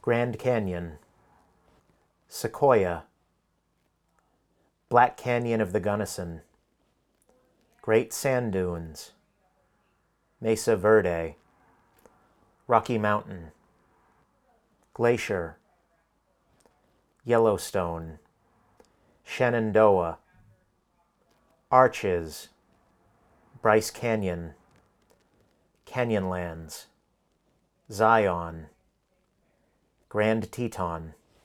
Grand Canyon, Sequoia, Black Canyon of the Gunnison, Great Sand Dunes, Mesa Verde, Rocky Mountain, Glacier, Yellowstone, Shenandoah, Arches, Bryce Canyon, Canyonlands, Zion, Grand Teton,